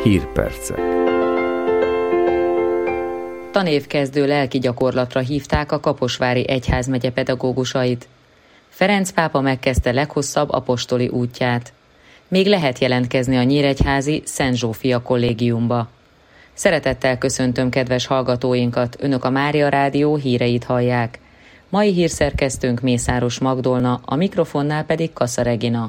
Hírpercek. Tanévkezdő lelki gyakorlatra hívták a Kaposvári egyházmegye pedagógusait. Ferenc pápa megkezdte leghosszabb apostoli útját. Még lehet jelentkezni a nyíregyházi Szent Zsófia kollégiumba. Szeretettel köszöntöm kedves hallgatóinkat, Önök a Mária Rádió híreit hallják. Mai hírszerkesztőnk Mészáros Magdolna, a mikrofonnál pedig Kassa Regina.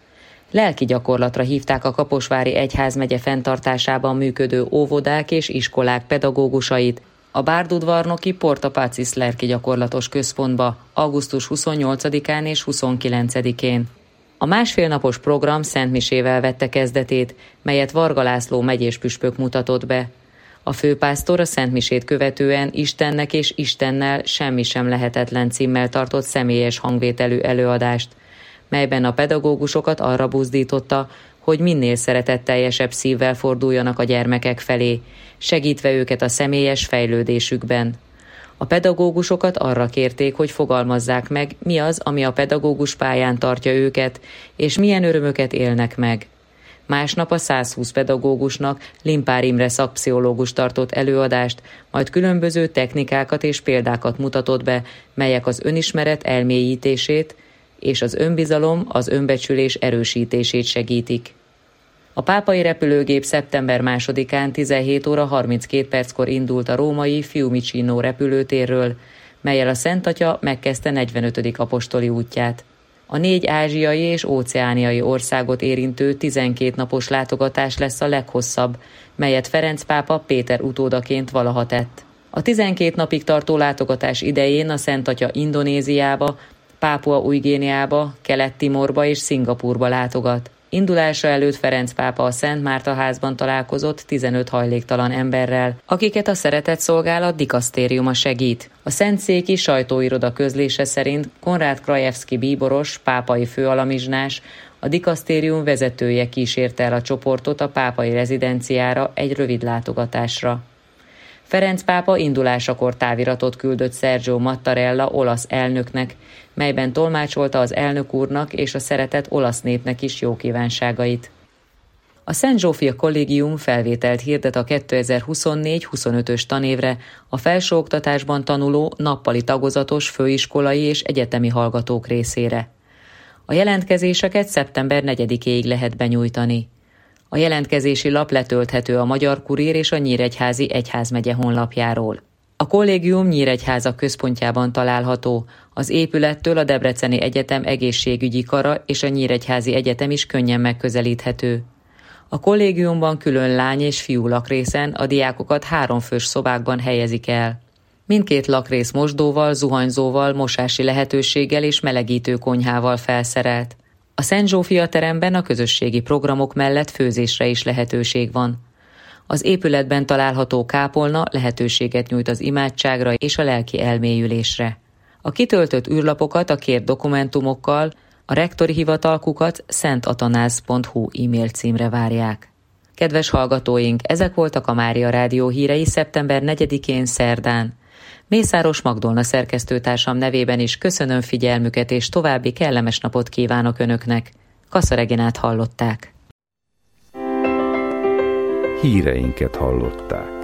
Lelki gyakorlatra hívták a Kaposvári egyházmegye fenntartásában működő óvodák és iskolák pedagógusait a Bárdudvarnoki Porta Pacis lelki gyakorlatos központba augusztus 28-án és 29-én. A másfél napos program szentmisével vette kezdetét, melyet Varga László megyéspüspök mutatott be. A főpásztor a szentmisét követően Istennek és Istennel semmi sem lehetetlen címmel tartott személyes hangvételű előadást, melyben a pedagógusokat arra buzdította, hogy minél szeretetteljesebb szívvel forduljanak a gyermekek felé, segítve őket a személyes fejlődésükben. A pedagógusokat arra kérték, hogy fogalmazzák meg, mi az, ami a pedagógus pályán tartja őket, és milyen örömöket élnek meg. Másnap a 120 pedagógusnak Limpár Imre szakpszichológus tartott előadást, majd különböző technikákat és példákat mutatott be, melyek az önismeret elmélyítését és az önbizalom, az önbecsülés erősítését segítik. A pápai repülőgép szeptember 2-án 17 óra 32 perckor indult a római Fiumicino repülőtérről, mellyel a Szent Atya megkezdte 45. apostoli útját. A 4 ázsiai és óceániai országot érintő 12 napos látogatás lesz a leghosszabb, melyet Ferenc pápa Péter utódaként valaha tett. A 12 napig tartó látogatás idején a Szent Atya Indonéziába, Pápua Új-Guineába, Kelet-Timorba és Szingapúrba látogat. Indulása előtt Ferenc pápa a Szent Márta házban találkozott 15 hajléktalan emberrel, akiket a Szeretett Szolgálat dikasztériuma segít. A Szentszéki sajtóiroda közlése szerint Konrád Krajewski bíboros, pápai főalamizsnás, a dikasztérium vezetője kísérte el a csoportot a pápai rezidenciára egy rövid látogatásra. Ferenc pápa indulásakor táviratot küldött Sergio Mattarella olasz elnöknek, melyben tolmácsolta az elnök úrnak és a szeretett olasz népnek is jó kívánságait. A Szent Zsófia kollégium felvételt hirdet a 2024-25-ös tanévre a felsőoktatásban tanuló nappali tagozatos főiskolai és egyetemi hallgatók részére. A jelentkezéseket szeptember 4-éig lehet benyújtani. A jelentkezési lap letölthető a Magyar Kurír és a Nyíregyházi egyházmegye honlapjáról. A kollégium Nyíregyháza központjában található, az épülettől a Debreceni Egyetem egészségügyi kara és a Nyíregyházi Egyetem is könnyen megközelíthető. A kollégiumban külön lány és fiú lakrészen a diákokat 3 fős szobákban helyezik el. Mindkét lakrész mosdóval, zuhanyzóval, mosási lehetőséggel és melegítő konyhával felszerelt. A Szent Zsófia teremben a közösségi programok mellett főzésre is lehetőség van. Az épületben található kápolna lehetőséget nyújt az imádságra és a lelki elmélyülésre. A kitöltött űrlapokat a kért dokumentumokkal a rektori hivatalkukat szentatanaz.hu e-mail címre várják. Kedves hallgatóink, ezek voltak a Mária Rádió hírei szeptember 4-én szerdán. Mészáros Magdolna szerkesztőtársam nevében is köszönöm figyelmüket, és további kellemes napot kívánok Önöknek. Kassa Reginát hallották. Híreinket hallották.